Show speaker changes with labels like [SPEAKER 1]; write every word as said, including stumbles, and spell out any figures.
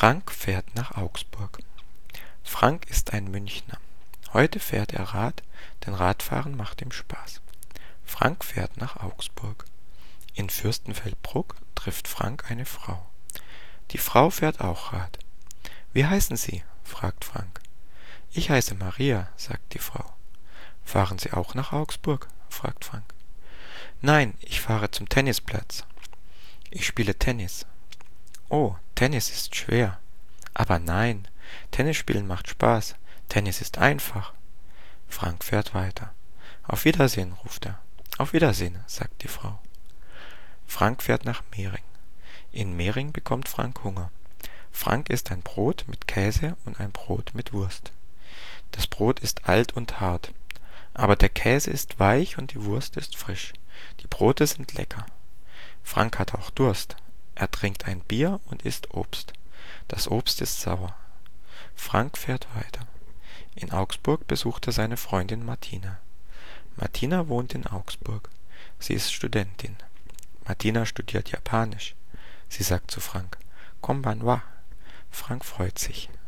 [SPEAKER 1] Frank fährt nach Augsburg. Frank ist ein Münchner. Heute fährt er Rad, denn Radfahren macht ihm Spaß. Frank fährt nach Augsburg. In Fürstenfeldbruck trifft Frank eine Frau. Die Frau fährt auch Rad. »Wie heißen Sie?« fragt Frank. »Ich heiße Maria«, sagt die Frau. »Fahren Sie auch nach Augsburg?« fragt Frank. »Nein, ich fahre zum Tennisplatz. Ich spiele Tennis.« »Oh, Tennis ist schwer.« »Aber nein, Tennis spielen macht Spaß. Tennis ist einfach.« Frank fährt weiter. »Auf Wiedersehen«, ruft er. »Auf Wiedersehen«, sagt die Frau. Frank fährt nach Mering. In Mering bekommt Frank Hunger. Frank isst ein Brot mit Käse und ein Brot mit Wurst. Das Brot ist alt und hart, aber der Käse ist weich und die Wurst ist frisch. Die Brote sind lecker. Frank hat auch Durst. Er trinkt ein Bier und isst Obst. Das Obst ist sauer. Frank fährt weiter. In Augsburg besucht er seine Freundin Martina. Martina wohnt in Augsburg. Sie ist Studentin. Martina studiert Japanisch. Sie sagt zu Frank: »Konbanwa.« Frank freut sich.